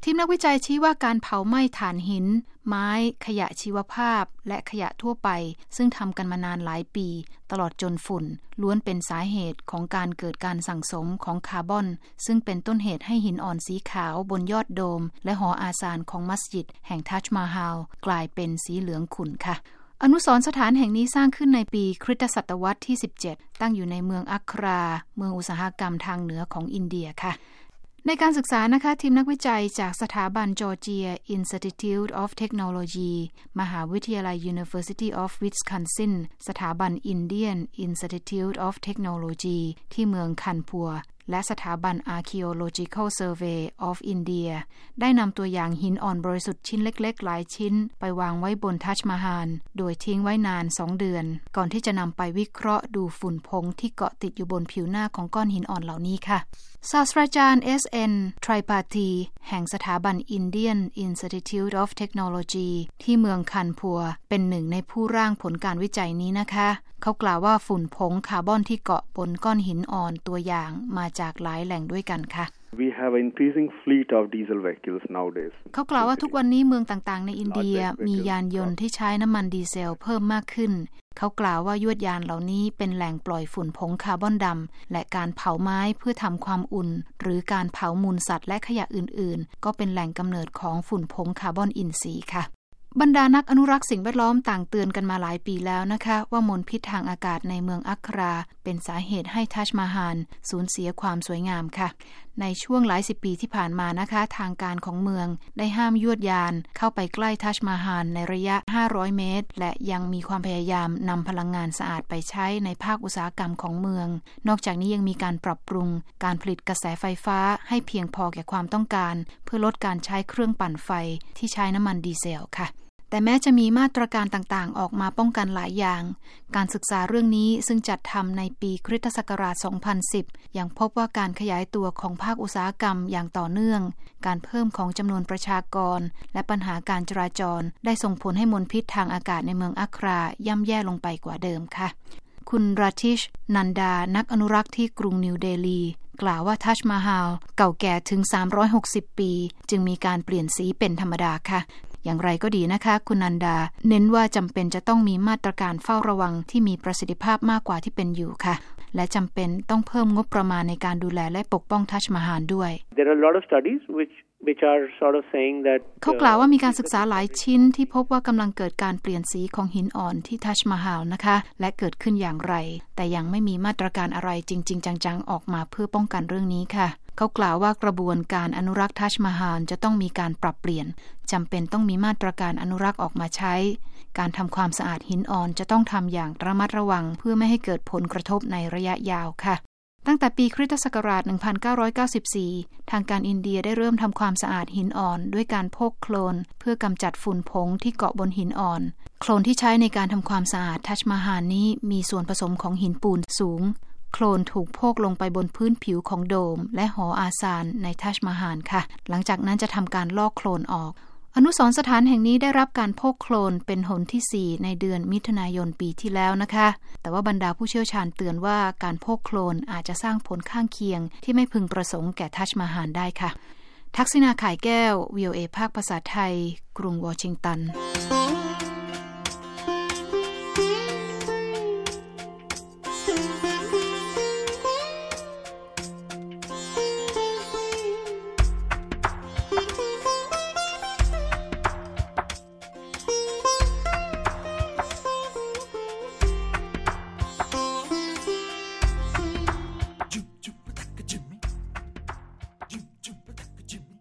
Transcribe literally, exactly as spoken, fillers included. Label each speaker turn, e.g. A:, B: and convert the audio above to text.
A: ทีมนักวิจัยชี้ว่าการเผาไหม้ถ่านหินไม้ขยะชีวภาพและขยะทั่วไปซึ่งทำกันมานานหลายปีตลอดจนฝุ่นล้วนเป็นสาเหตุของการเกิดการสั่งสมของคาร์บอนซึ่งเป็นต้นเหตุให้หินอ่อนสีขาวบนยอดโดมและหออาซานของมัสยิดแห่งทัชมาฮาลกลายเป็นสีเหลืองขุ่นค่ะอนุสรณ์สถานแห่งนี้สร้างขึ้นในปีคริสตศตวรรษที่สิบเจ็ดตั้งอยู่ในเมืองอัคราเมืองอุตสาหกรรมทางเหนือของอินเดียค่ะในการศึกษานะคะทีมนักวิจัยจากสถาบัน Georgia Institute of Technology มหาวิทยาลัย University of Wisconsin สถาบัน Indian Institute of Technology ที่เมืองคันพัวและสถาบัน Archaeological Survey of India ได้นำตัวอย่างหินอ่อนบริสุทธิ์ชิ้นเล็กๆหลายชิ้นไปวางไว้บนทัชมาฮาลโดยทิ้งไว้นานสองเดือนก่อนที่จะนำไปวิเคราะห์ดูฝุ่นผงที่เกาะติดอยู่บนผิวหน้าของก้อนหินอ่อนเหล่านี้ค่ะศาสตราจารย์ เอส เอ็น Tripathi แห่งสถาบัน Indian Institute of Technology ที่เมืองคันพัวเป็นหนึ่งในผู้ร่างผลการวิจัยนี้นะคะเขากล่าวว่าฝุ่นผงคาร์บอนที่เกาะบนก้อนหินอ่อนตัวอย่างมาจากหลายแหล่งด้วยกันค่ะ
B: We have an increasing fleet of diesel vehicles nowadays.
A: เขากล่าวว่าทุกวันนี้เมืองต่างๆในอินเดียมียานยนต์ที่ใช้น้ำมันดีเซลเพิ่มมากขึ้นเขากล่าวว่ายวดยานเหล่านี้เป็นแหล่งปล่อยฝุ่นผงคาร์บอนดำและการเผาไม้เพื่อทำความอุ่นหรือการเผามูลสัตว์และขยะอื่นๆก็เป็นแหล่งกำเนิดของฝุ่นผงคาร์บอนอินทรีย์ค่ะบรรดานักอนุรักษ์สิ่งแวดล้อมต่างเตือนกันมาหลายปีแล้วนะคะว่ามลพิษทางอากาศในเมืองอัคราเป็นสาเหตุให้ทัชมาฮาลสูญเสียความสวยงามค่ะในช่วงหลายสิบปีที่ผ่านมานะคะทางการของเมืองได้ห้ามยวดยานเข้าไปใกล้ทัชมาฮาลในระยะห้าร้อยเมตรและยังมีความพยายามนำพลังงานสะอาดไปใช้ในภาคอุตสาหกรรมของเมืองนอกจากนี้ยังมีการปรับปรุงการผลิตกระแสไฟฟ้าให้เพียงพอแก่ความต้องการเพื่อลดการใช้เครื่องปั่นไฟที่ใช้น้ำมันดีเซลค่ะแต่แม้จะมีมาตรการต่างๆออกมาป้องกันหลายอย่างการศึกษาเรื่องนี้ซึ่งจัดทำในปีคริสตศักราชสองพันสิบยังพบว่าการขยายตัวของภาคอุตสาหกรรมอย่างต่อเนื่องการเพิ่มของจำนวนประชากรและปัญหาการจราจรได้ส่งผลให้มลพิษทางอากาศในเมืองอัคราย่ำแย่ลงไปกว่าเดิมค่ะคุณราทิชนันดานักอนุรักษ์ที่กรุงนิวเดลีกล่าวว่าทัชมาฮาลเก่าแก่ถึงสามร้อยหกสิบปีจึงมีการเปลี่ยนสีเป็นธรรมดาค่ะอย่างไรก็ดีนะคะคุณนันดาเน้นว่าจำเป็นจะต้องมีมาตรการเฝ้าระวังที่มีประสิทธิภาพมากกว่าที่เป็นอยู่ค่ะและจำเป็นต้องเพิ่มงบประมาณในการดูแลและปกป้องทัชมาฮาลด้วย
C: There are a lot of studies which which are sort of saying that
A: เขากล่าวว่ามีการศึกษาหลายชิ้นที่พบว่ากำลังเกิดการเปลี่ยนสีของหินอ่อนที่ทัชมาฮาลนะคะและเกิดขึ้นอย่างไรแต่ยังไม่มีมาตรการอะไรจริงๆจังๆออกมาเพื่อป้องกันเรื่องนี้ค่ะเขากล่าวว่ากระบวนการอนุรักษ์ทัชมาฮาลจะต้องมีการปรับเปลี่ยนจำเป็นต้องมีมาตรการอนุรักษ์ออกมาใช้การทำความสะอาดหินอ่อนจะต้องทำอย่างระมัดระวังเพื่อไม่ให้เกิดผลกระทบในระยะยาวค่ะตั้งแต่ปีคริสตศักราชหนึ่งพันเก้าร้อยเก้าสิบสี่ทางการอินเดียได้เริ่มทำความสะอาดหินอ่อนด้วยการพกโคลนเพื่อกำจัดฝุ่นผงที่เกาะบนหินอ่อนโคลนที่ใช้ในการทำความสะอาดทัชมาฮาลนี้มีส่วนผสมของหินปูนสูงโคลนถูกโพกลงไปบนพื้นผิวของโดมและหออาซานในทัชมาฮาลค่ะหลังจากนั้นจะทำการลอกโคลนออกอนุสรณ์สถานแห่งนี้ได้รับการโพกโคลนเป็นหนที่สี่ในเดือนมิถุนายนปีที่แล้วนะคะแต่ว่าบรรดาผู้เชี่ยวชาญเตือนว่าการโพกโคลนอาจจะสร้างผลข้างเคียงที่ไม่พึงประสงค์แก่ทัชมาฮาลได้ค่ะทักษิณา ข่ายแก้ว วี โอ เอ ภาคภาษาไทยกรุงวอชิงตัน